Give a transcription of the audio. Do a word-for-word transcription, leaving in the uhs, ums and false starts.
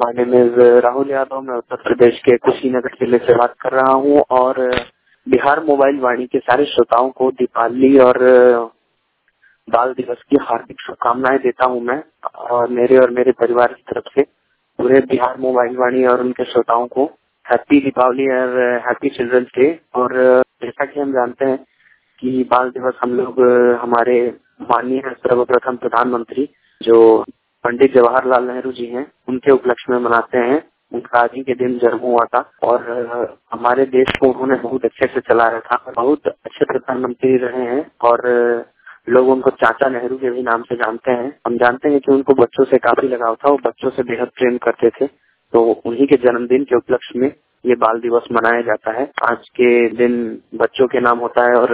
My name is Rahul Yadav. मैं उत्तर प्रदेश के कुशीनगर जिले से बात कर रहा हूँ और बिहार मोबाइल वाणी के सारे श्रोताओं को दीपावली और बाल दिवस की हार्दिक शुभकामनाएं देता हूँ मैं, और मेरे और मेरे परिवार की तरफ से पूरे बिहार मोबाइल वाणी और उनके श्रोताओं को हैप्पी दीपावली और हैप्पी चिल्ड्रंस डे। और जैसा कि हम जानते हैं कि बाल दिवस हम लोग हमारे माननीय सर्वप्रथम प्रधानमंत्री जो पंडित जवाहरलाल नेहरू जी हैं उनके उपलक्ष्य में मनाते हैं। उनका आज ही के दिन जन्म हुआ था और हमारे देश को उन्होंने बहुत अच्छे से चलाया था, बहुत अच्छे प्रधानमंत्री रहे हैं और लोग उनको चाचा नेहरू के भी नाम से जानते हैं। हम जानते हैं कि उनको बच्चों से काफी लगाव था, वो बच्चों से बेहद प्रेम करते थे, तो उन्हीं के जन्मदिन के उपलक्ष्य में ये बाल दिवस मनाया जाता है। आज के दिन बच्चों के नाम होता है और